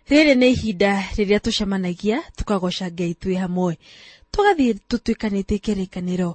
Rĩrĩ nĩ ihinda rĩrĩa tũcemanagia tukagoca Ngai twĩ hamwe, tugathiĩ tũtuĩkanĩtie kĩrĩkanĩro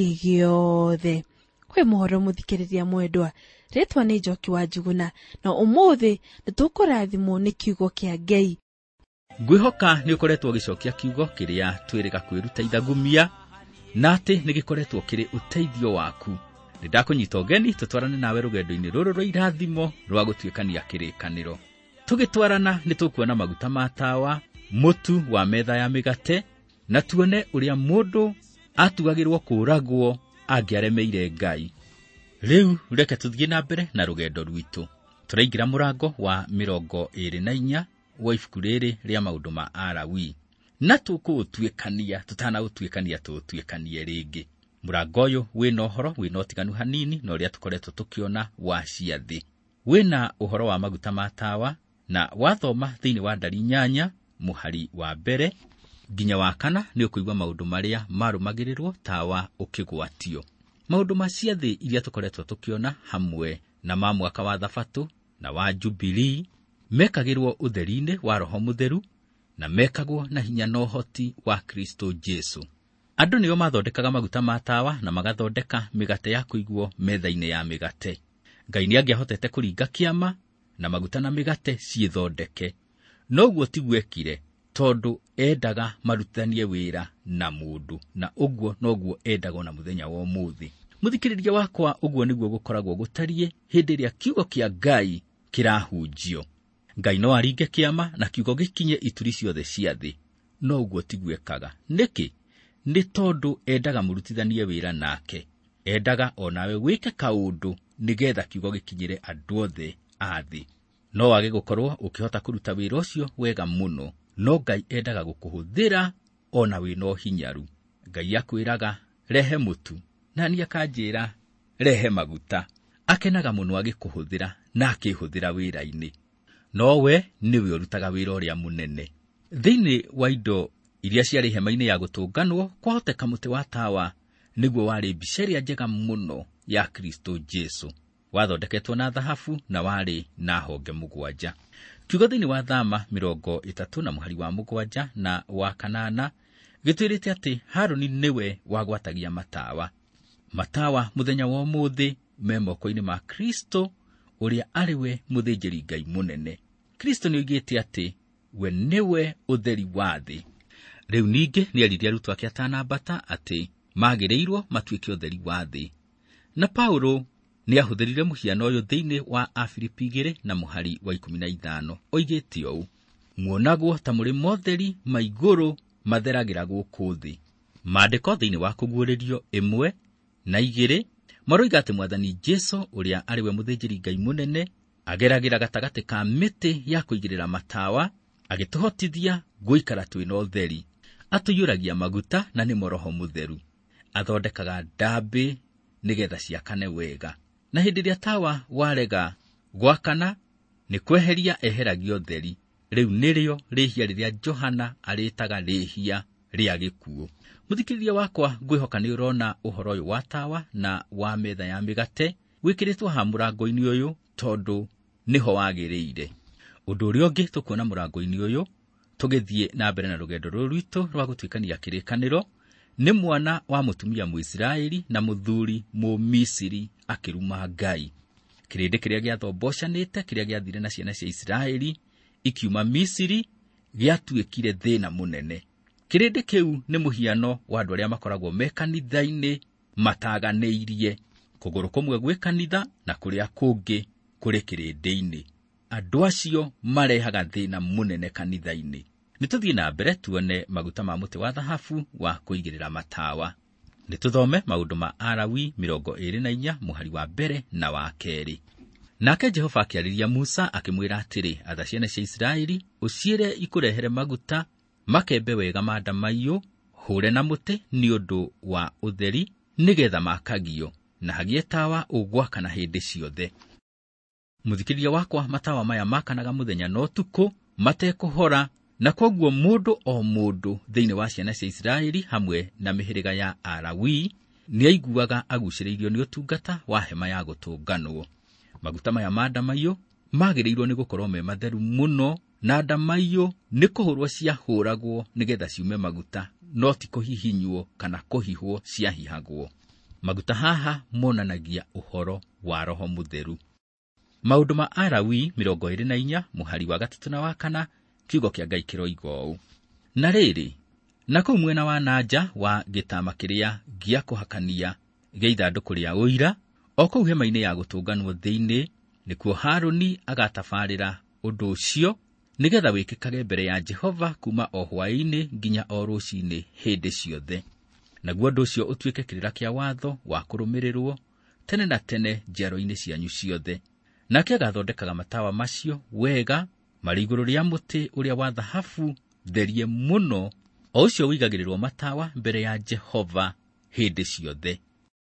gĩothe. Kwĩ mohoro mũthikĩrĩria mwendwa, rĩtwa nĩ Njoki wa Njuguna, na ũmũthĩ nĩtũkũrathimwo nĩ kiugo kĩa Ngai. Ngwĩhoka nĩ ũkoretwo gĩcokia kiugo kĩrĩa twĩrĩga kwĩruta ithagumia, na atĩ nĩ gĩkoretwo kĩrĩ ũteithio waku. Nĩndakũnyita ũgeni tũtwarane nawe rũgendo-inĩ rũrũ rwa irathimo rwa gũtuĩkania kĩrĩkanĩro. Tũgĩtwarana nĩ tũkuona maguta ma tawa, mũtu wa metha ya mĩgate, na tuone ũrĩa mũndũ atuagĩrwo kũragwo angĩaremeire Ngai. Rĩu reke tũthiĩ na mbere na rũgendo rwitũ. Tũraingĩra mũrango wa 24 wa ibuku rĩrĩ rĩa maũndũ ma Alawii, na tũkũũtuĩkania tũtanaũtuĩkania tũũtuĩkanie rĩngĩ. Mũrango ũyũ wĩna ũhoro wĩna ũtiganu hanini na ũrĩa tũkoretwo tũkĩona wa ciathĩ. Wĩna ũhoro wa maguta ma tawa, na wathoma thĩinĩ wa ndari 8 mũhari wa mbere nginya wa 4 nĩ ũkũigua maũndũ marĩa marũmagĩrĩrwo tawa ũkĩgwatio. Maũndũ ma ciathĩ iria tũkoretwo tũkĩona hamwe na ma mwaka wa Thabatũ na wa Jubilii mekagĩrwo ũtheri-inĩ wa Roho Mũtheru na mekagwo na hinya na ũhoti wa Kristo Jesu. Andũ nĩo mathondekaga maguta ma tawa na magathondeka mĩgate ya kũigwo metha-inĩ ya mĩgate. Ngai nĩangĩahotete kũringa kĩama na maguta na mĩgate ciĩthondeke. Noguo tigwekire tondũ endaga marutithanie wĩra na mũndũ, na ũguo noguo endaga na mũthenya wa ũmũthĩ. Mũthikĩrĩria wakwa, ũguo nĩguo gũkoragwo gũtariĩ hĩndĩ ĩrĩa kiugo kĩa Ngai kĩrahunjio. Ngai no aringe kĩama na kiugo gĩkinye ituri ciothe cia thĩ. No ũguo tigwekaga. Nĩkĩ? Nĩ tondũ endaga mũrutithanie wĩra nake. Endaga onawe wĩke kaũndũ nĩgetha kiugo gĩkinyĩre andũ othe a thĩ. No wage gũkorwo ũkĩhota kũruta wĩra ũcio wega mũno. No Ngai endaga gũkũhũthĩra ona wĩna ũhinyaru. Ngai akwĩraga rehe mũtu, na niĩ akanjĩra rehe maguta. Akenaga mũno agĩkũhũthĩra na akĩhũthĩra wĩra-inĩ. No we nĩwe ũrutaga wĩra ũrĩa mũnene. Thĩinĩ wa indo iria ciarĩ hema-inĩ ya gũtũnganwo, kwahoteka mũtĩ wa tawa nĩguo warĩ mbica ĩrĩa njega mũno ya Kristo Jesu. Wathondeketwo na thahabu na warĩ na honge 7. Kiugo thĩinĩ wa Thama 30 na mũhari wa 7 na wa 8 gĩtwĩrĩte atĩ Harũni nĩwe wagwatagia matawa. Matawa mũthenya wa ũmũthĩ me moko-inĩ ma Kristo, ũrĩa arĩ we mũthĩnjĩri Ngai mũnene. Kristo nĩoigĩte atĩ we nĩwe ũtheri wa thĩ. Rĩu ningĩ nĩaririe arutwo ake atanambata atĩ magĩrĩirwo matuĩke ũtheri wa thĩ. Na Paulo nĩahũthĩrire mũhiano ũyũ thĩinĩ wa Afilipi 2 na mũhari wa 15. Oigĩte ũũ: muonagwo ta mũrĩ motheri ma igũrũ matheragĩra gũkũ thĩ. Maandĩko thĩinĩ wa Kũguũrĩrio 1 na 2 maroiga atĩ Mwathani Jesu, ũrĩa arĩ we mũthĩnjĩri Ngai mũnene, ageragĩra gatagatĩ ka mĩtĩ ya kũigĩrĩra matawa, agĩtũhotithia gũikara twĩna ũtheri. Atũiyũragia maguta na nĩmo Roho Mũtheru. Athondekaga ndambĩ nĩgetha ciakane wega. Na hĩndĩ ĩrĩa tawa warega gwakana, nĩ kweheria eheragia ũtheri. Rĩu nĩrĩo rĩhia rĩrĩa Johana arĩtaga rĩhia rĩa gĩkuũ. Mũthikĩrĩria wakwa, ngwĩhoka nĩ ũrona ũhoro ũyũ wa tawa na wa metha ya mĩgate wĩkĩrĩtwo ha mũrango-inĩ ũyũ, tondũ nĩho wagĩrĩire. Ũndũ ũrĩa ũngĩ tũkuona mũrango-inĩ ũyũ, tũgĩthiĩ na mbere na rũgendo rũrũ rwitũ rwa gũtuĩkania kĩrĩkanĩro, nĩ mwana wa mũtumia Mũisiraeli na mũthuri Mũmisiri akĩruma Ngai. Kĩrĩndĩ kĩrĩa gĩathombocanĩte, kĩrĩa gĩathire na ciana cia Isiraeli ikiuma Misiri, gĩatuĩkire thĩna mũnene. Kĩrĩndĩ kĩu nĩ mũhiano wa andũ arĩa makoragwo me kanitha-inĩ mataganĩirie, kũgũrũ kũmwe gwĩ kanitha na kũrĩa kũngĩ kũrĩ kĩrĩndĩ-inĩ. Andũ acio marehaga thĩna mũnene kanitha-inĩ. Nĩtũthiĩ na mbere tuone maguta ma mũtĩ wa thahabu wa kũigĩrĩra matawa. Nĩtũthome maũndũ ma Alawii 24 mũhari wa 1 na wa 2. Nake Jehova akĩarĩria Musa akĩmwĩra atĩrĩ, atha ciana cia Isiraeli ũciĩre ikũrehere maguta makembe wega ma ndamaiyũ, hũre na mũtĩ nĩ ũndũ wa ũtheri, nĩgetha makagio, na hagie tawa ũgwakana hĩndĩ ciothe. Mũthikĩrĩria wakwa, matawa maya makanaga mũthenya na ũtukũ matekũhora, na koguo mũndũ o mũndũ thĩinĩ wa ciana cia Isiraeli hamwe na mĩhĩrĩga ya Alawii nĩaiguaga agucĩrĩirio nĩ ũtungata wa hema ya gũtũnganwo. Maguta maya ma ndamaiyũ magĩrĩirwo nĩ gũkorwo me matheru mũno na ndamaiyũ nĩ kũhũrwo ciahũragwo nĩgetha ciume maguta, no ti kũhihinywo kana kũhihwo ciahihagwo. Maguta haha monanagia ũhoro wa Roho Mũtheru. Maũndũ ma Alawii 24 mũhari wa 3 na wa 4, kiugo kĩa Ngai kĩroiga ũũ: na rĩrĩ, na kũu mwena wa nanja wa gĩtama kĩrĩa gĩa kũhakania gĩa ithandũkũ rĩa ũira, o kũu hema-inĩ ya gũtũnganwo thĩinĩ, nĩkuo Harũni agatabarĩra ũndũ ũcio nĩgetha wĩkĩkage mbere ya Jehova kuma o hwaĩ-inĩ nginya o rũciinĩ hĩndĩ ciothe. Naguo ũndũ ũcio ũtuĩke kĩrĩra kĩa watho wa kũrũmĩrĩrwo tene na tene njiaro-inĩ cianyu ciothe. Nake agathondekaga matawa macio wega marĩ igũrũ rĩa mũtĩ ũrĩa wa thahabu therie mũno, o ũcio wĩigagĩrĩrwo matawa mbere ya Jehova hĩndĩ ciothe.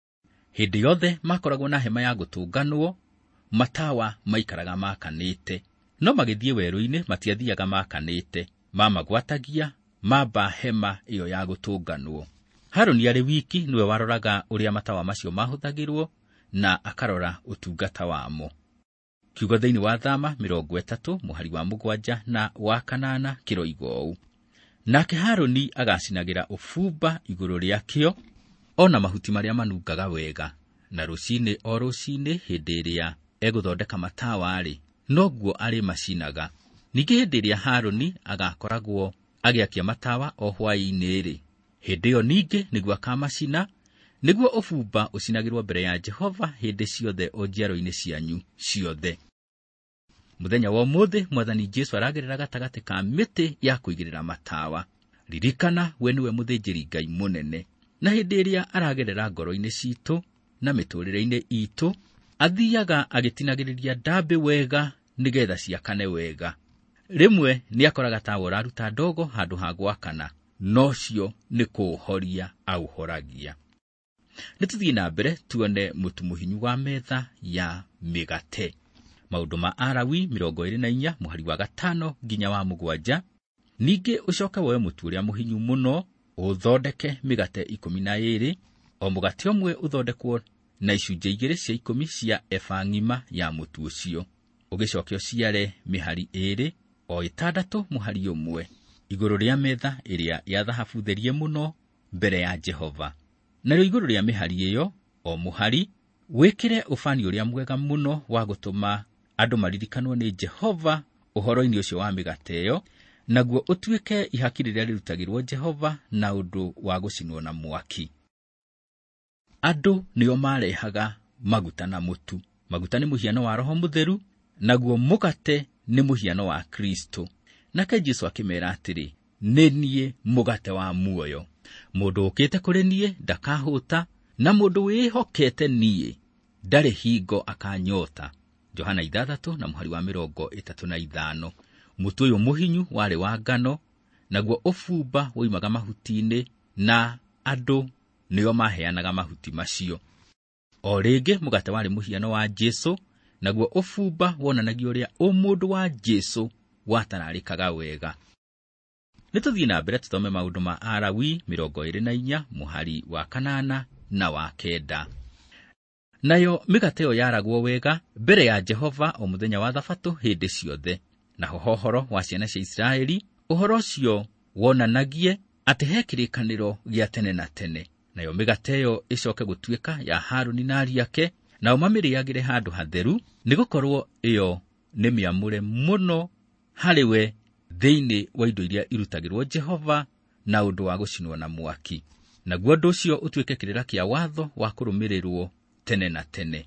Hĩndĩ yothe makoragwo na hema ya gũtũnganwo, matawa maikaraga makanĩte, no magĩthiĩ werũ-inĩ matiathiaga makanĩte, mamagwatagia mamba hema ĩyo ya gũtũnganwo. Harũni arĩ wiki nĩwe waroraga ũrĩa matawa macio mahũthagĩrwo na akarora ũtungata wamo. Kiugo thĩinĩ wa Thama 30 mũhari wa 7 na wa 8 kĩroiga ũũ: nake Harũni agacinagĩra ũbumba igũrũ rĩakĩo, ona mahuti marĩa manungaga wega, na rũciinĩ o rũciinĩ hĩndĩ ĩrĩa egũthondeka matawa-rĩ, noguo arĩ macinaga. Ningĩ hĩndĩ ĩrĩa Harũni agakoragwo agĩakia matawa o hwaĩ-inĩ-rĩ, hĩndĩ ĩyo ningĩ nĩguo akamacina, nĩguo ũbumba ũcinagĩrwo mbere ya Jehova hĩndĩ ciothe o njiaro-inĩ cianyu ciothe. Mũthenya wa ũmũthĩ Mwathani Jesũ aragerera gatagatĩ ka mĩtĩ ya kũigĩrĩra matawa. Ririkana we nĩwe mũthĩnjĩri Ngai mũnene, na hĩndĩ ĩrĩa aragerera ngoro-inĩ citũ na mĩtũrĩre-inĩ itũ, athiaga agĩtinagĩrĩria ndambĩ wega nĩgetha ciakane wega. Rĩmwe nĩakoraga tawa ũraruta ndogo handũ ha gwakana, nocio nĩ kũũhoria aũhoragia. Nĩtũthiĩ na mbere tuone mũtu mũhinyu wa metha ya mĩgate. Maũndũ ma Alawii 24 mũhari wa 5 nginya wa 7. Ningĩ ũcoke woe mũtu ũrĩa mũhinyu mũno, ũthondeke mĩgate 12, o mũgate ũmwe ũthondekwo na icunjĩ 2 cia 10 cia eba ng'ima ya mũtu ũcio. Ũgĩcoke ũciare mĩhari 2, o 6 mũhari ũmwe, igũrũ rĩa metha ĩrĩa ya thahabu therie mũno mbere ya Jehova. Narĩo igũrũ rĩa mĩhari ĩyo, o mũhari wĩkĩre ũbani ũrĩa mwega mũno wa gũtũma andũ maririkanwo nĩ Jehova ũhoro-inĩ ũcio wa mĩgate ĩyo, naguo ũtuĩke ihaki rĩrĩa rĩrutagĩrwo Jehova na ũndũ wa gũcinwo na mwaki. Andũ nĩo marehaga maguta na mũtu. Maguta nĩ mũhiano wa Roho Mũtheru, naguo mũgate nĩ mũhiano wa Kristo. Nake Jesũ akĩmeera atĩrĩ, nĩ niĩ mũgate wa muoyo. Mũndũ ũkĩte kũrĩ niĩ ndakahũta, na mũndũ wĩhokete niĩ ndarĩ hingo akanyota. Johana 6 na mũhari wa 35. Mũtu ũyũ mũhinyu warĩ wa ngano, naguo ũbumba woimaga mahuti-inĩ, na andũ nĩo maheanaga mahuti macio. O rĩngĩ mũgate warĩ mũhiano wa Jesũ, naguo ũbumba wonanagia ũrĩa ũmũndũ wa Jesũ watararĩkaga wega. Nĩtũthiĩ na mbere tũthome maũndũ ma Alawii 24 mũhari wa 8 na wa 9. Nayo mĩgate ĩyo yaragwo wega mbere ya Jehova o mũthenya wa Thabatũ hĩndĩ ciothe. Naho ũhoro wa ciana cia Isiraeli, ũhoro ũcio wonanagie atĩ he kĩrĩkanĩro gĩa tene na tene. Nayo mĩgate ĩyo ĩcoke gũtuĩka ya Harũni na ariũ ake, nao mamĩrĩagĩre handũ hatheru, nĩgũkorwo ĩyo nĩ mĩamũre mũno harĩ we thĩinĩ wa indo iria irutagĩrwo Jehova na ũndũ wa gũcinwo na mwaki. Naguo ũndũ ũcio ũtuĩke kĩrĩra kĩa watho wa kũrũmĩrĩrwo tene na tene.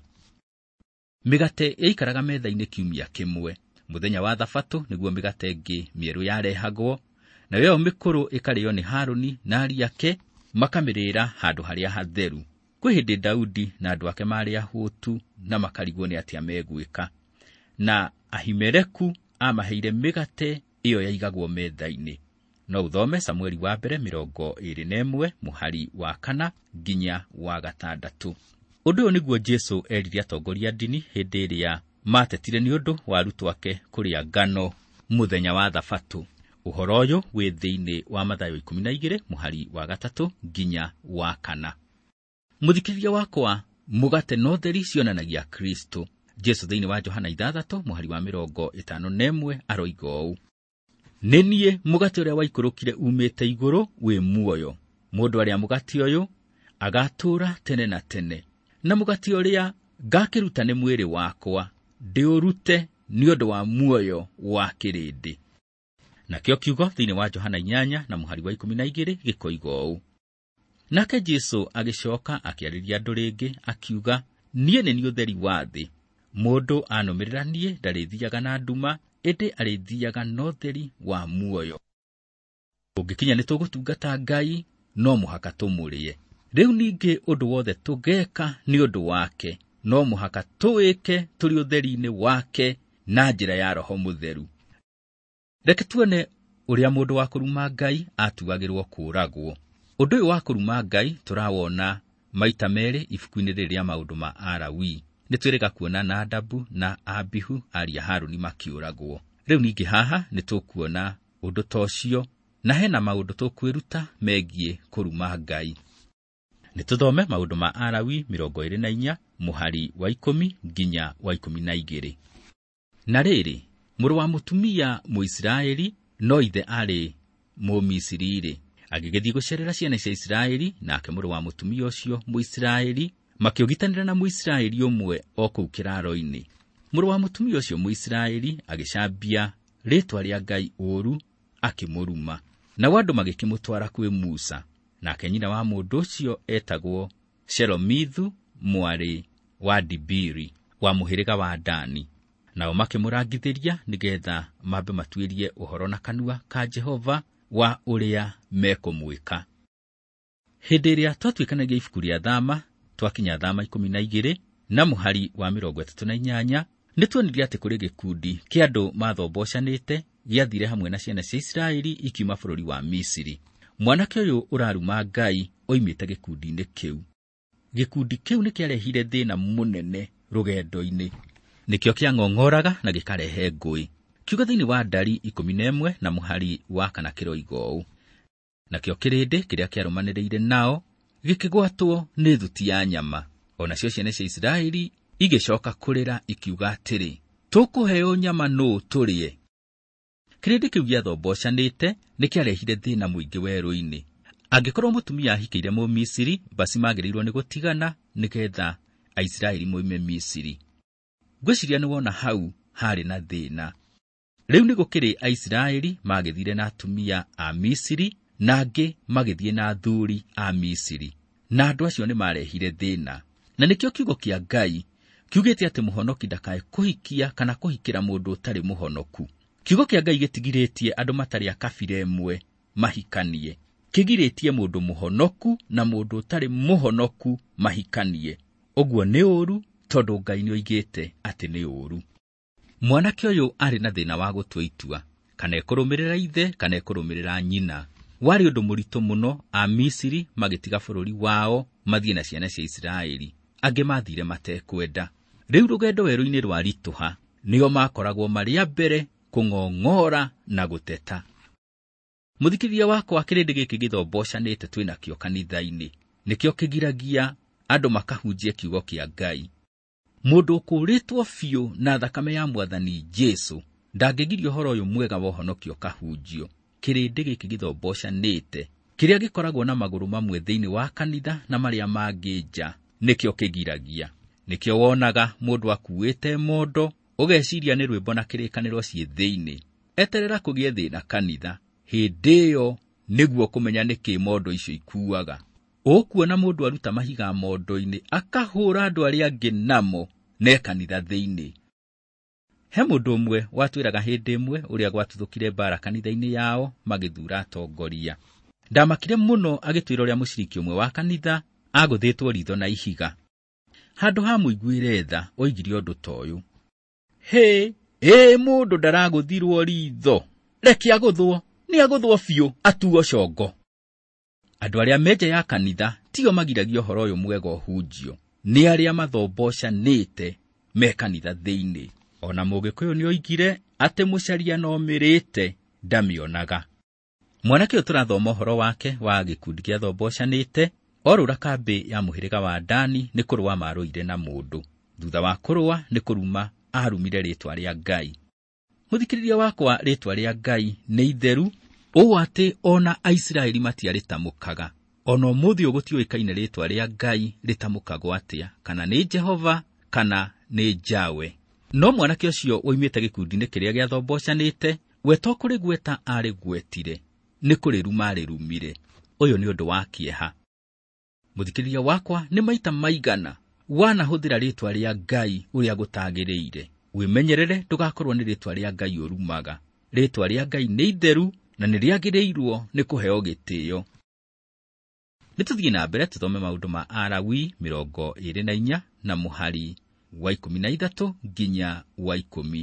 Mĩgate yaikaraga metha-inĩ kiumia kĩmwe. Mũthenya wa Thabatũ nĩguo mĩgate ĩngĩ mĩerũ yarehagwo, nayo ĩyo mĩkũrũ ĩkarĩo nĩ Harũni na ariũ ake, makamĩrĩra handũ harĩa hatheru. Kwĩ hĩndĩ Daudi na andũ ake marĩ ahũtu na makarigwo nĩ atĩa megwĩka, na Ahimeleku amaheire mĩgate ĩyo yaigagwo metha-inĩ. No ũthome Samueli wa mbere 21 mũhari wa 4 nginya wa 6. Ũndũ ũyũ nĩguo Jesũ erire atongoria ndini hĩndĩ ĩrĩa matetire nĩ ũndũ wa arutwo ake kũrĩa ngano mũthenya wa Thabatũ. Ũhoro ũyũ wĩ thĩinĩ wa Mathayo 12 mũhari wa 3 nginya wa 4. Mũthikĩrĩria wakwa, mũgate no theri cionanagia Kristo. Jesũ thĩinĩ wa Johana 6 mũhari wa 51 aroiga ũũ: nĩ niĩ mũgate ũrĩa waikũrũkire umĩte igũrũ wĩ muoyo. Mũndũ arĩa mũgate ũyũ agatũũra tene na tene, na mũgate ũrĩa ngakĩruta nĩ mwĩrĩ wakwa, ndĩũrute nĩ ũndũ wa muoyo wa kĩrĩndĩ. Nakĩo kiugo thĩinĩ wa Johana 8 na mũhari wa 12 gĩkoiga ũũ: nake Jesũ agĩcooka akĩarĩria andũ rĩngĩ akiuga, niĩ nĩ niĩ ũtheri wa thĩ. Mũndũ anũmĩrĩra niĩ ndarĩthiaga na nduma, ĩndĩ arĩthiaga na ũtheri wa muoyo. Ũngĩkinya nĩ tũgũtungata Ngai, no mũhaka tũmũrĩe. Rĩu ningĩ ũndũ wothe tũgeka nĩ ũndũ wake, no mũhaka tũwĩke tũrĩ ũtheri-inĩ wake na njĩra ya Roho Mũtheru. Reke tuone ũrĩa mũndũ wa kũruma Ngai atuagĩrwo kũũragwo. Ũndũ ũyũ wa kũruma Ngai tũrawona maita merĩ ibuku-inĩ rĩrĩa maũndũ ma Alawii. Nĩ twĩrĩga kuona Nadabu na Abihu ariũ a Harũni makĩũragwo. Rĩu ningĩ haha nĩ tũkuona ũndũ ta ũcio, na hena maũndũ tũkwĩruta megiĩ kũruma Ngai. Nĩ tũthome maũndũ ma Alawii 24 mũhari wa 10 nginya wa 12. Na rĩrĩ, mũrũ wa mũtumia Mũisiraeli no ithe arĩ Mũmisiri-rĩ, agĩgĩthiĩ gũcerera ciana cia Isiraeli, nake mũrũ wa mũtumia ũcio Mũisiraeli makĩũgitanĩra na Mũisiraeli ũmwe o kũu kĩraro-inĩ. Mũrũ wa mũtumia ũcio Mũisiraeli agĩcambia rĩĩtwa rĩa Ngai ũũru akĩmũruma, nao andũ magĩkĩmũtwara kwĩ Musa. Nake nyina wa mũndũ ũcio etagwo Shelomithu mwarĩ wa Dibiri wa mũhĩrĩga wa Dani. Nao makĩmũrangithĩria nĩgetha mambe matuĩrie ũhoro na kanua ka Jehova wa ũrĩa mekũmwĩka. Hĩndĩ ĩrĩa twatuĩkanagia ibuku rĩa Thama, twakinya Thama 12 na mũhari wa 38, nĩ tuonirie atĩ kũrĩ gĩkundi kĩa andũ mathombocanĩte gĩathire hamwe na ciana cia Isiraeli ikiuma bũrũri wa Misiri. Mwanake ũyũ ũraruma Ngai oimĩte gĩkundi-inĩ kĩu. Gĩkundi kĩu nĩ kĩarehire thĩna mũnene rũgendo-inĩ. Nĩkĩo kĩang'ong'oraga na gĩkarehe ngũĩ. Kiugo thĩinĩ wa Ndari 11 na mũhari wa 4 kĩroiga ũũ: nakĩo kĩrĩndĩ kĩrĩa kĩarũmanĩrĩire nao gĩkĩgwatwo nĩ thuti ya nyama. Ona cio ciana cia Isiraeli igĩcoka kũrĩra ikiuga atĩrĩ, tũkũheo nyama nũ tũrĩe. Kĩrĩndĩ kĩu gĩathombocanĩte nĩ kĩarehire thĩna mũingĩ werũ-inĩ. Angĩkorwo mũtumia ahikĩire Mũmisiri, basi magĩrĩirwo nĩ gũtigana nĩgetha Aisiraeli moime Misiri. Ngwĩciria nĩ wona hau harĩ na thĩna. Rĩu nĩ gũkĩrĩ Aisiraeli magĩthire na atumia a Misiri, na angĩ magĩthiĩ na athuri a Misiri, na andũ acio nĩ marehire thĩna. Na nĩkĩo kiugo kĩa Ngai kiugĩte atĩ mũhonoki ndakae kũhikia kana kũhikĩra mũndũ ũtarĩ mũhonoku. Kiugo kĩa Ngai gĩtigirĩtie andũ matarĩ a kabira ĩmwe mahikanie. Kĩgirĩtie mũndũ mũhonoku na mũndũ ũtarĩ mũhonoku mahikanie. Ũguo nĩ ũũru, tondũ Ngai nĩoigĩte atĩ nĩ ũũru. Mwanake ũyũ arĩ na thĩna wa gũtua itua, kana ekũrũmĩrĩra ithe kana ekũrũmĩrĩra nyina. Warĩ ũndũ mũritũ mũno a Misiri magĩtiga bũrũri wao mathiĩ na ciana cia Isiraeli. Angĩ mathire matekwenda. Rĩu rũgendo werũ-inĩ rwaritũha, nĩo makoragwo marĩ a mbere kũng'ong'ora na gũteta. Mũthikithia wakwa, kĩrĩndĩ gĩkĩ gĩthombocanĩte twĩnakĩo kanitha-inĩ nĩkĩo kĩgiragia andũ makahunjie kiugo kĩa Ngai. Mũndũ ũkũrĩtwo biũ na thakame ya Mwathani Jesũ ndangĩgirio ũhoro ũyũ mwega wa ũhonokio kahunjio. Kĩrĩndĩ gĩkĩ gĩthombocanĩte, kĩrĩa gĩkoragwo na magũrũ mamwe thĩinĩ wa kanitha na marĩa mangĩ nja, nĩkĩo kĩgiragia. Nĩkĩo wonaga mũndũ akuĩte mondo, ũgeciria nĩ rwĩmbo na kĩrĩkanĩro ciĩ thĩinĩ. Eterera kũgĩe thĩna kanitha, hĩndĩ ĩyo nĩguo kũmenya nĩkĩ mondo icio ikuaga. Ũkuona mũndũ aruta mahiga mondo-inĩ akahũra andũ arĩa angĩ namo ne kanitha thĩinĩ. He mũndũ ũmwe watwĩraga hĩndĩ ĩmwe ũrĩa gwatuthũkire mbara kanitha-inĩ yao magĩthura atongoria. Ndamakire mũno agĩtwĩra ũrĩa mũciriki ũmwe wa kanitha agũthĩtwo ritho na ihiga. Handũ ha mũiguĩre tha oigire ũndũ ta ũyũ: mũndũ ndaragũthirwo ritho, reke agũthwo, nĩ agũthwo biũ atuo congo. Andũ arĩa menja ya kanitha tio magiragia ũhoro ũyũ mwega ũhunjio, nĩ arĩa mathombocanĩte me kanitha thĩinĩ. Ona Mũgĩkũyũ nĩ oigire atĩ mũcaria no mĩrĩte ndamĩonaga. Mwanake ũyũ tũrathoma ũhoro wake wa gĩkundi kĩa thombocanĩte orũra kambĩ ya mũhĩrĩga wa Dani nĩ kũrũa marũire na mũndũ. Thutha wa kũrũa nĩ kũruma arumire rĩĩtwa rĩa Ngai. Muthikiriria wakwa, ritwa ria Ngai nĩ itheru, ũũ atĩ ona Aisiraeli matiarĩtamũkaga. Ona ũmũthĩ gũtiũĩkaine ritwa ria Ngai rĩtamũkagwo atĩa, kana nĩ Jehova kana nĩ Jawe. No mwanake ũcio woimĩte gĩkundi-inĩ kĩrĩa gĩathombocanĩte, we to kũrĩgweta arĩgwetire, nĩ kũrĩruma arĩrumire. Ũyũ nĩ ũndũ wa kĩeha. Muthikiriria wakwa, nĩ maita maigana wanahũthĩra ritwa ria Ngai ũrĩa gũtagĩrĩire. Wĩmenyerere ndũgakorwo nĩ ritwa ria Ngai ũrumaga. Ritwa ria Ngai nĩ itheru na nĩ rĩagĩrĩirwo nĩ kũheo gĩtĩo. Nĩtũthiĩ na mbere tũthome maũndũ ma Alawii 24 na mũhari wa 13 nginya wa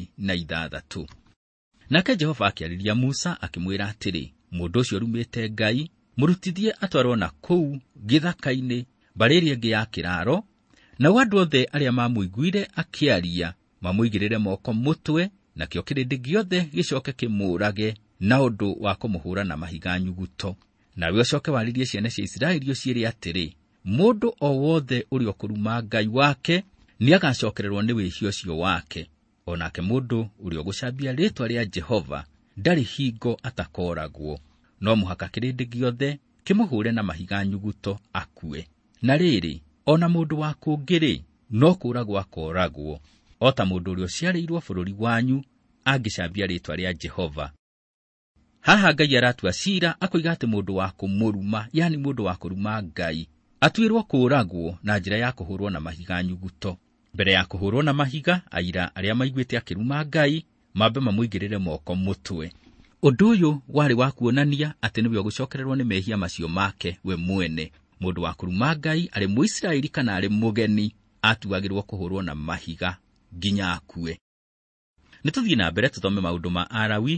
16. Nake Jehova akĩarĩria Musa akĩmwĩra atĩrĩ, mũndũ ũcio rumĩte Ngai, mũrutithie atwarwo na kũu gĩthaka-inĩ mbarĩ ĩrĩa ĩngĩ ya kĩraro, na andũ othe arĩa mamũiguire akĩaria mamũigĩrĩre moko mũtwe, nakĩo kĩrĩndĩ gĩothe gĩcoke kĩmũũrage na ũndũ wa kũmũhũra na mahiga nyuguto. Nawe ũcoke warĩrie ciana cia Isiraeli ũciĩre atĩrĩ, mũndũ o wothe ũrĩa ũkũruma Ngai wake nĩagacokererwo nĩ wĩhia ũcio wake. Onake mũndũ ũrĩa ũgũcambia rĩtwa rĩa Jehova ndarĩ hingo atakoragwo, no mũhaka kĩrĩndĩ gĩothe kĩmũhũre na mahiga nyuguto akue. Na rĩrĩ, ona mũndũ wa kũngĩrĩ no kũũragwo akoragwo, o ta mũndũ ũrĩa ũciarĩirwo bũrũri wanyu angĩcambia rĩtwa rĩa Jehova. Haha Ngai aratua ciira akoiga atĩ mũndũ wa kũmũruma, yani mũndũ wa kũruma Ngai, atuĩrwo kũũragwo na njĩra ya kũhũrwo na mahiga nyuguto. Mbere ya kũhũrwo na mahiga, aira arĩa maiguĩte akĩruma Ngai mambe mamũigĩrĩre moko mũtwe. Ũndũ ũyũ warĩ wa kuonania atĩ nĩwe ũgũcokererwo nĩ mehia macio make we mwene. Mũndũ wa kũruma Ngai arĩ Mũisiraeli kana arĩ mũgeni atuagĩrwo kũhũrwo na mahiga nginya akue. Nĩtũthiĩ na mbere tũthome maũndũ ma Alawii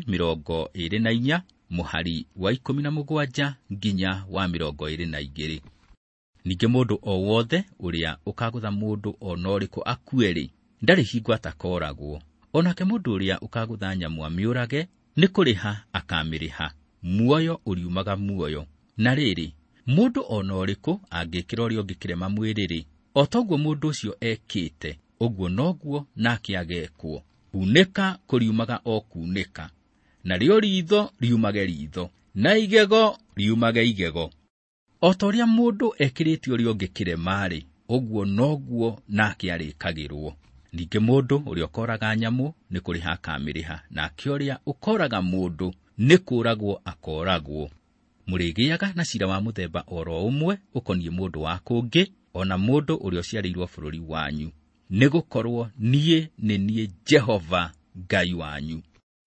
24 mũhari wa 17 nginya wa 22. Ningĩ mũndũ o wothe ũrĩa ũkagũtha mũndũ ona ũrĩkũ akue-rĩ, ndarĩ hingo atakoragwo. Onake mũndũ ũrĩa ũkagũtha nyamũ amĩũrage, nĩ kũrĩha akamĩrĩha, muoyo ũriumaga muoyo. Na rĩrĩ, mũndũ ona ũrĩkũ angĩkĩra ũrĩa ũngĩ kĩrema mwĩrĩ-rĩ, o toguo mũndũ ũcio ekĩte, ũguo noguo nake agekwo. Kunĩka kũriumaga o kunĩka, na rĩo ritho riumage ritho, na igego riumage igego. O ta ũrĩa mũndũ ekĩrĩte ũrĩa ũngĩ kĩrema-rĩ, ũguo noguo nake arĩkagĩrwo. Ningĩ mũndũ ũrĩa ũkoraga nyamũ nĩ kũrĩha akamĩrĩha, nake ũrĩa ũkoraga mũndũ nĩ kũũragwo akoragwo. Mũrĩgĩaga na ciira wa mũthemba oro ũmwe ũkoniĩ mũndũ wa kũngĩ, ona mũndũ ũrĩa ũciarĩirwo bũrũri wanyu, nĩ gũkorwo niĩ nĩ niĩ Jehova Ngai wanyu.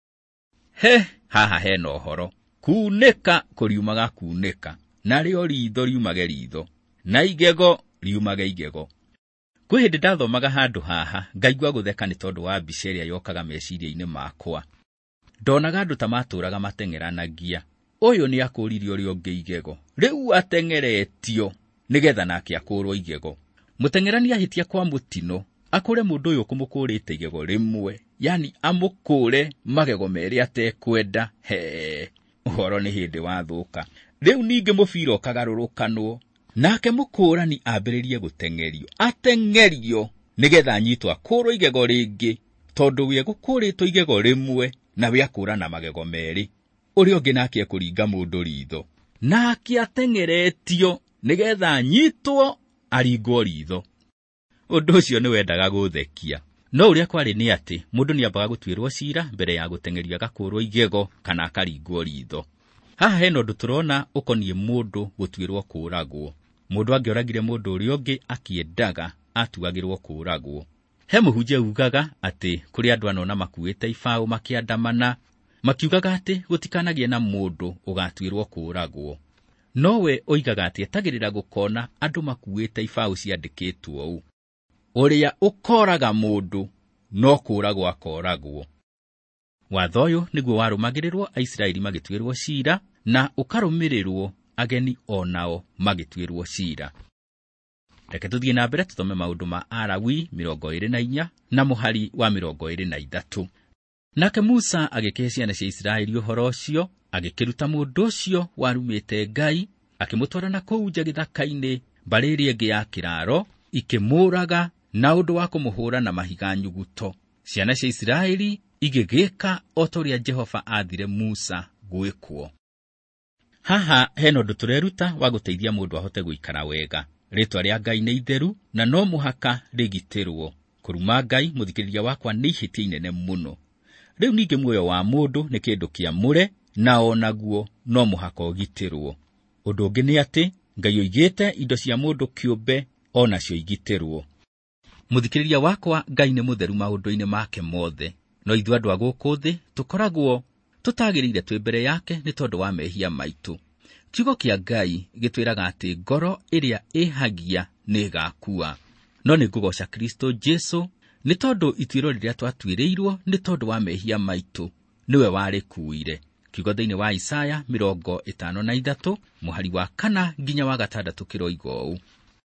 Haha hena ũhoro. Kunĩka kũriumaga kunĩka, na rĩo ritho riumage ritho, na igego riumage igego. Kwĩ hĩndĩ ndathomaga handũ haha, ngaigua gũtheka nĩ tondũ wa mbica ĩrĩa yokaga meciria-inĩ makwa. Ndonaga andũ ta matũũraga mateng'eranagia. Ũyũ nĩ akũũrire ũrĩa ũngĩ igego, rĩu ateng'eretio nĩgetha nake akũũrwo igego. Mũteng'erani ahĩtia kwa mũtino akũre mũndũ ũyũ kũmũkũũrĩte igego rĩmwe, yani amũkũũre magego merĩ atekwenda. Ũhoro nĩ hĩndĩ wathũka. Rĩu ningĩ mũbira ũkagarũrũkanwo, nake mũkũũrani ambĩrĩrie gũteng'erio, ateng'erio nĩgetha anyitwo akũũrwo igego rĩngĩ, tondũ we gũkũũrĩtwo igego rĩmwe na we akũũrana magego merĩ. Ũrĩa ũngĩ nake ekũringa mũndũ ritho, nake ateng'eretio nĩgetha anyitwo aringwo ritho. Ũndũ ũcio nĩ wendaga gũthekia. No ũrĩa kwarĩ nĩ atĩ mũndũ nĩambaga gũtuĩrwo ciira mbere ya gũteng'erio agakũũrwo igego kana akaringwo ritho. Haha hena ũndũ tũrona ũkoniĩ mũndũ gũtuĩrwo kũũragwo. Mũndũ angĩoragire mũndũ ũrĩa ũngĩ akĩendaga atuagĩrwo kũũragwo. He mũhunjia ugaga atĩ kũrĩ andũ anona makuĩte ibaũ makĩandamana, makiugaga atĩ gũtikanagie na mũndũ ũgatuĩrwo kũũragwo. Nowe oigaga atĩ etagĩrĩra gũkona andũ makuĩte ibaũ ciandĩkĩtwo ũũ: ũrĩa ũkoraga mũndũ no kũũragwo akoragwo. Watho ũyũ nĩguo warũmagĩrĩrwo Aisiraeli magĩtuĩrwo ciira, na ũkarũmĩrĩrwo ageni onao magĩtuĩrwo ciira. Reke tũthiĩ na mbere tũthome maũndũ ma Alawii 24 na mũhari wa 23. Nake Musa agĩkĩhe ciana cia Isiraeli ũhoro ũcio, agĩkĩruta mũndũ ũcio warumĩte Ngai, akĩmũtwara na kũu nja gĩthaka-inĩ mbarĩ ĩrĩa ĩngĩ ya kĩraro, ikĩmũũraga na ũndũ wa kũmũhũra na mahiga nyuguto. Ciana cia Isiraeli igĩgĩka o ta ũrĩa Jehova aathire Musa gwĩkwo. Haha hena ũndũ tũreruta wa gũteithia mũndũ ahote gũikara wega. Rĩĩtwa rĩa Ngai nĩ itheru na no mũhaka rĩgitĩrwo. Kũruma Ngai, mũthikĩrĩria wakwa, nĩ ihĩtia inene mũno. Rĩu ningĩ muoyo wa mũndũ nĩ kĩndũ kĩamũre na onaguo no mũhaka ũgitĩrwo. Ũndũ ũngĩ nĩ atĩ Ngai oigĩte indo cia mũndũ kĩũmbe onacio igitĩrwo. Mũthikĩrĩria wakwa, Ngai nĩ mũtheru maũndũ-inĩ make mothe, no ithuĩ andũ a gũkũ thĩ tũkoragwo tũtagĩrĩire twĩ mbere yake nĩ tondũ wa mehia maitũ. Kiugo kĩa Ngai gĩtwĩraga atĩ ngoro ĩrĩa ĩhagia nĩ ĩgakua. No nĩ ngũgoca Kristo Jesũ nĩ tondũ ituĩro rĩrĩa twatuĩrĩirwo nĩ tondũ wa mehia maitũ nĩwe warĩkuire. Kiugo thĩinĩ wa Isaya 53 mũhari wa 4 nginya wa 6 kĩroiga ũũ: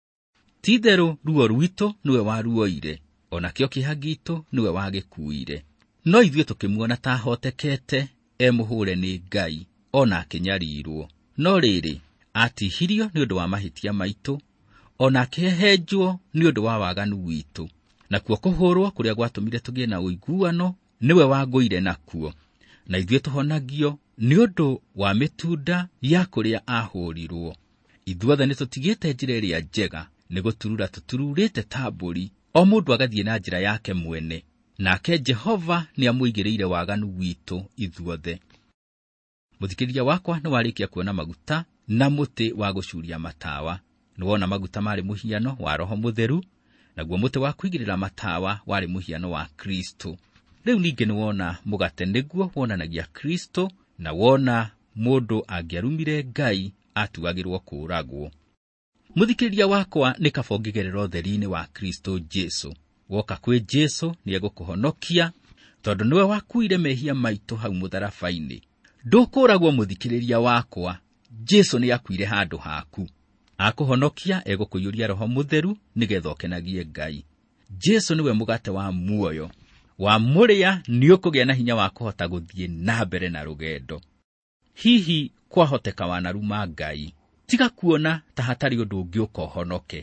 ti-itherũ ruo rwitũ nĩwe waruoire, onakĩo kĩeha gitũ nĩwe wagĩkuire. No ithuĩ tũkĩmuona ta ahotekete, mũhũre nĩ Ngai, ona akĩnyarirwo. No rĩrĩ, atihirio nĩ ũndũ wa mahĩtia maitũ, ona akĩhehenjwo nĩ ũndũ wa waganu witũ. Nakuo kũhũrwo kũrĩa gwatũmire tũgĩe na ũiguano nĩwe wangũire nakuo. Na ithuĩ tũhonagio nĩ ũndũ wa mĩtunda ya kũrĩa ahũrirwo. Ithuothe nĩ tũtigĩte njĩra ĩrĩa njega, nĩ gũturura tũtururĩte ta mbũri, o mũndũ agathiĩ na njĩra yake mwene. Nake Jehova nĩ amũigĩrĩire waganu witũ ithuothe. Mũthikĩrĩria wakwa, nĩ warĩkia kuona maguta na mũtĩ wa gũcuria matawa. Nĩ wona maguta marĩ mũhiano wa Roho Mũtheru, naguo mũtĩ wa kũigĩrĩra matawa warĩ mũhiano wa Kristo. Rĩu ningĩ nĩ wona mũgate nĩguo wonanagia Kristo, na wona mũndũ angĩarumire Ngai atuagĩrwo kũũragwo. Mũthikĩrĩria wakwa, nĩ kaba ũngĩgerera ũtheri-inĩ wa Kristo Jesũ. Woka kwĩ Jesũ nĩ egũkũhonokia, tondũ nĩwe wakuire mehia maitũ hau mũtharaba-inĩ. Ndũkũũragwo mũthikĩrĩria wakwa, Jesũ nĩ akuire handũ haku. Akũhonokia, egũkũiyũria Roho Mũtheru nĩgetha ũkenagie Ngai. Jesũ nĩwe mũgate wa muoyo. Wamũrĩa nĩ ũkũgĩa na hinya wa kũhota gũthiĩ na mbere na rũgendo. Hihi kwahoteka wanaruma Ngai, tiga kuona ta hatarĩ ũndũ ũngĩ ũkohonoke.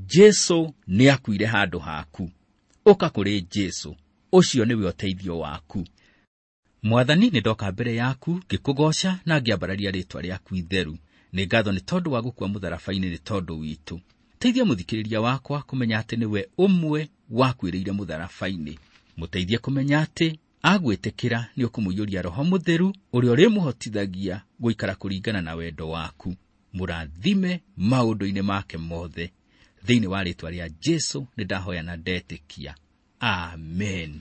Jesũ nĩ akuire handũ haku. Ũka kũrĩ Jesũ, ũcio nĩwe ũteithio waku. Mwathani, nĩ ndoka mbere yaku ngĩkũgoca na ngĩambararia rĩĩtwa rĩaku itheru. Nĩ ngatho nĩ tondũ wa gũkua mũtharaba-inĩ nĩ tondũ witũ. Teithia mũthikĩrĩria wakwa kũmenya atĩ nĩwe ũmwe wakuĩrĩire mũtharaba-inĩ. Mũteithie kũmenya atĩ agwĩtĩkĩra nĩ ũkũmũiyũria Roho Mũtheru ũrĩa ũrĩmũhotithagia gũikara kũringana na wendo waku. Mũrathime maũndũ-inĩ make mothe. Thĩinĩ wa rĩĩtwa rĩa Jesũ nĩ ndahoya na ndetĩkia. Amen.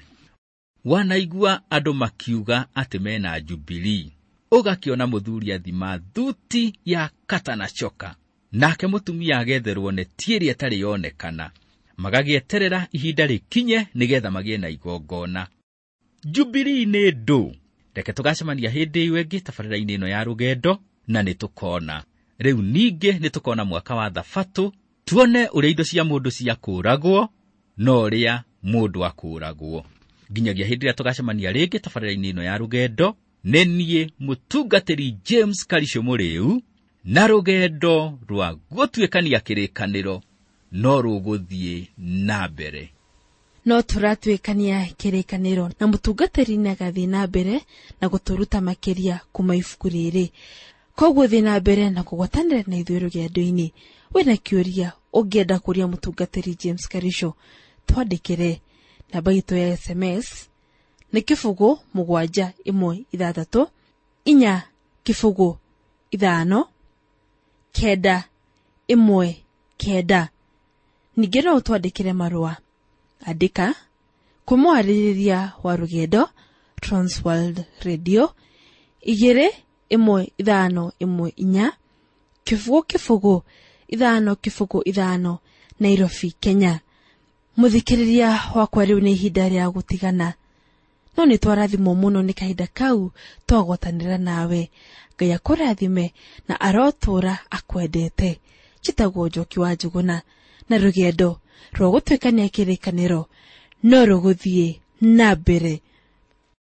Wanaigua andũ makiuga atĩ mena Jubilee, ũgakĩona mũthuri athima thuti ya kata na coka, nake mũtumia agetherwo neti ĩrĩa ĩtarĩ yonekana, magagĩeterera ihinda rĩkinye nĩgetha magĩe na igongona. Jubilee nĩ ndũ. Reke tũgacemania hĩndĩ ĩyo ĩngĩ tabarĩra-inĩ ĩno ya rũgendo, na nĩ tũkona. Rĩu ningĩ nĩ tũkona mwaka wa Thabatũ, tuone ũrĩa indo cia mũndũ ciakũũragwo na ũrĩa mũndũ akũũragwo. Nginyagia hĩndĩ ĩrĩa tũgacemania rĩngĩ tabarĩra-inĩ ĩno ya rũgendo, nĩ niĩ mũtungatĩri James Karicio Mũrĩu, na rũgendo rwa gũtuĩkania kĩrĩkanĩro no rũgũthiĩ na mbere. No tũratuĩkania kĩrĩkanĩro na mũtungatĩri nĩ agathiĩ na mbere na gũtũruta makĩria kuma ibuku rĩrĩ. Koguo thiĩ na mbere na kũgwatanĩra na ithuĩ rũgendo-inĩ. Wĩna kĩũria ũngĩenda kũria mũtungatĩri James Karicio, twandĩkĩre. Namba itũ ya SMS nĩ 716 455 Ningĩ no twandĩkĩre marũa. Andĩka kwĩ mũharĩrĩria wa rũgendo, Transworld Radio 21514 505 Nairobi, Kenya. Mũthikĩrĩria wakwa, rĩu nĩ ihinda rĩa gũtigana. No nĩ twarathimwo mũno nĩ kahinda kau twagwatanĩra nawe. Ngai akũrathime na arotũũra akwendete. Njĩtagwo Njoki wa Njũgũna, na rũgendo rwa gũtuĩkania kĩrĩkanĩro no rũgũthiĩ na mbere.